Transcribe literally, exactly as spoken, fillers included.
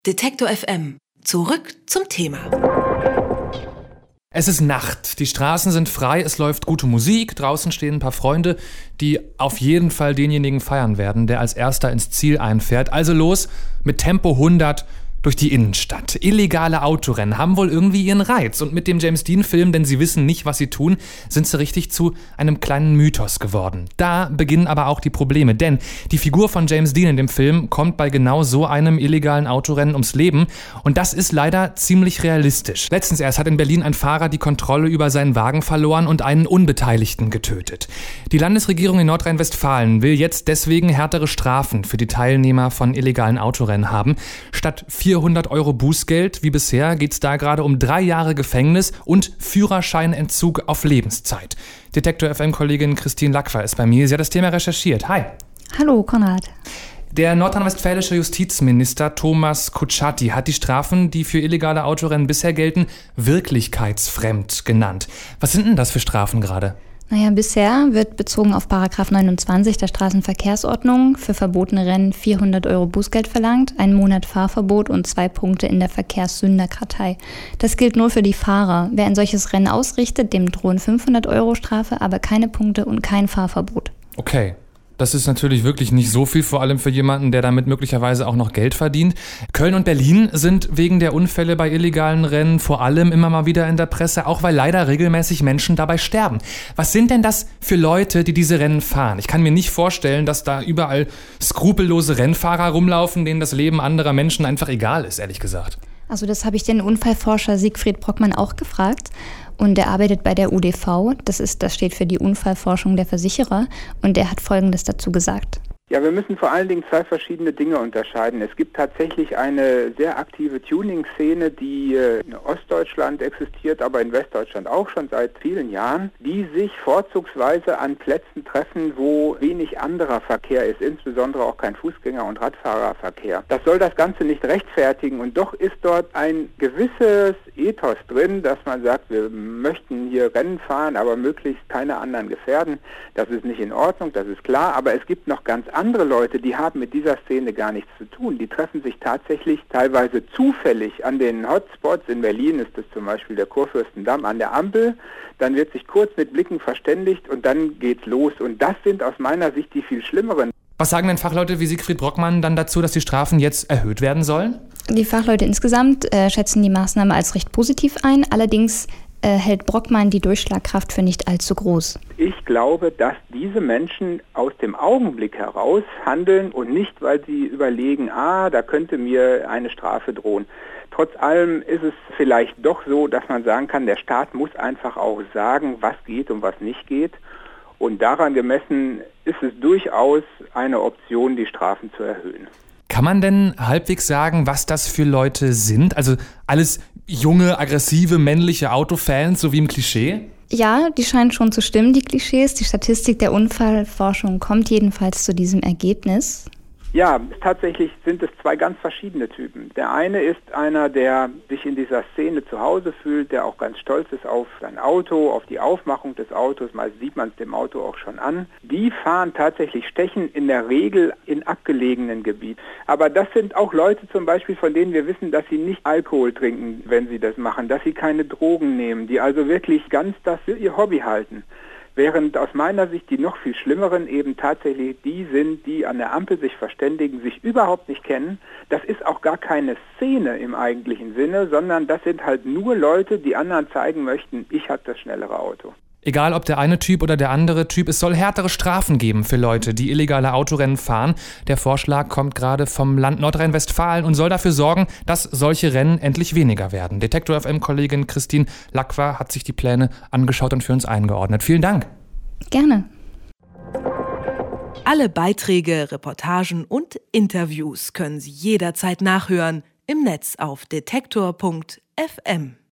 Detektor F M. Zurück zum Thema. Es ist Nacht, die Straßen sind frei, es läuft gute Musik, draußen stehen ein paar Freunde, die auf jeden Fall denjenigen feiern werden, der als erster ins Ziel einfährt. Also los mit Tempo hundert durch die Innenstadt. Illegale Autorennen haben wohl irgendwie ihren Reiz. Und mit dem James-Dean-Film, denn sie wissen nicht, was sie tun, sind sie richtig zu einem kleinen Mythos geworden. Da beginnen aber auch die Probleme, denn die Figur von James Dean in dem Film kommt bei genau so einem illegalen Autorennen ums Leben. Und das ist leider ziemlich realistisch. Letztens erst hat in Berlin ein Fahrer die Kontrolle über seinen Wagen verloren und einen Unbeteiligten getötet. Die Landesregierung in Nordrhein-Westfalen will jetzt deswegen härtere Strafen für die Teilnehmer von illegalen Autorennen haben. Statt vierhundert Euro Bußgeld, wie bisher, geht es da gerade um drei Jahre Gefängnis und Führerscheinentzug auf Lebenszeit. Detektor F M-Kollegin Christine Lacqua ist bei mir. Sie hat das Thema recherchiert. Hi. Hallo, Konrad. Der nordrhein-westfälische Justizminister Thomas Kutschaty hat die Strafen, die für illegale Autorennen bisher gelten, wirklichkeitsfremd genannt. Was sind denn das für Strafen gerade? Naja, bisher wird bezogen auf Paragraph neunundzwanzig der Straßenverkehrsordnung für verbotene Rennen vierhundert Euro Bußgeld verlangt, einen Monat Fahrverbot und zwei Punkte in der Verkehrssünderkartei. Das gilt nur für die Fahrer. Wer ein solches Rennen ausrichtet, dem drohen fünfhundert Euro Strafe, aber keine Punkte und kein Fahrverbot. Okay. Das ist natürlich wirklich nicht so viel, vor allem für jemanden, der damit möglicherweise auch noch Geld verdient. Köln und Berlin sind wegen der Unfälle bei illegalen Rennen vor allem immer mal wieder in der Presse, auch weil leider regelmäßig Menschen dabei sterben. Was sind denn das für Leute, die diese Rennen fahren? Ich kann mir nicht vorstellen, dass da überall skrupellose Rennfahrer rumlaufen, denen das Leben anderer Menschen einfach egal ist, ehrlich gesagt. Also das habe ich den Unfallforscher Siegfried Brockmann auch gefragt. Und der arbeitet bei der U D V, das ist, das steht für die Unfallforschung der Versicherer, und der hat Folgendes dazu gesagt. Ja, wir müssen vor allen Dingen zwei verschiedene Dinge unterscheiden. Es gibt tatsächlich eine sehr aktive Tuning-Szene, die in Ostdeutschland existiert, aber in Westdeutschland auch schon seit vielen Jahren, die sich vorzugsweise an Plätzen treffen, wo wenig anderer Verkehr ist, insbesondere auch kein Fußgänger- und Radfahrerverkehr. Das soll das Ganze nicht rechtfertigen, und doch ist dort ein gewisses Ethos drin, dass man sagt, wir möchten hier Rennen fahren, aber möglichst keine anderen gefährden. Das ist nicht in Ordnung, das ist klar, aber es gibt noch ganz andere Andere Leute, die haben mit dieser Szene gar nichts zu tun. Die treffen sich tatsächlich teilweise zufällig an den Hotspots. In Berlin ist es zum Beispiel der Kurfürstendamm an der Ampel. Dann wird sich kurz mit Blicken verständigt und dann geht's los. Und das sind aus meiner Sicht die viel schlimmeren. Was sagen denn Fachleute wie Siegfried Brockmann dann dazu, dass die Strafen jetzt erhöht werden sollen? Die Fachleute insgesamt äh, schätzen die Maßnahme als recht positiv ein. Allerdings äh, hält Brockmann die Durchschlagkraft für nicht allzu groß. Ich glaube, dass diese Menschen aus dem Augenblick heraus handeln und nicht, weil sie überlegen, ah, da könnte mir eine Strafe drohen. Trotz allem ist es vielleicht doch so, dass man sagen kann, der Staat muss einfach auch sagen, was geht und was nicht geht. Und daran gemessen ist es durchaus eine Option, die Strafen zu erhöhen. Kann man denn halbwegs sagen, was das für Leute sind? Also alles junge, aggressive, männliche Autofans, so wie im Klischee? Ja, die scheinen schon zu stimmen, die Klischees. Die Statistik der Unfallforschung kommt jedenfalls zu diesem Ergebnis. Ja, tatsächlich sind es zwei ganz verschiedene Typen. Der eine ist einer, der sich in dieser Szene zu Hause fühlt, der auch ganz stolz ist auf sein Auto, auf die Aufmachung des Autos. Meist sieht man es dem Auto auch schon an. Die fahren tatsächlich Stechen in der Regel in abgelegenen Gebieten. Aber das sind auch Leute zum Beispiel, von denen wir wissen, dass sie nicht Alkohol trinken, wenn sie das machen, dass sie keine Drogen nehmen, die also wirklich ganz das für ihr Hobby halten. Während aus meiner Sicht die noch viel schlimmeren eben tatsächlich die sind, die an der Ampel sich verständigen, sich überhaupt nicht kennen. Das ist auch gar keine Szene im eigentlichen Sinne, sondern das sind halt nur Leute, die anderen zeigen möchten, ich habe das schnellere Auto. Egal ob der eine Typ oder der andere Typ, es soll härtere Strafen geben für Leute, die illegale Autorennen fahren. Der Vorschlag kommt gerade vom Land Nordrhein-Westfalen und soll dafür sorgen, dass solche Rennen endlich weniger werden. Detektor F M-Kollegin Christine Lacqua hat sich die Pläne angeschaut und für uns eingeordnet. Vielen Dank. Gerne. Alle Beiträge, Reportagen und Interviews können Sie jederzeit nachhören im Netz auf detektor punkt f m.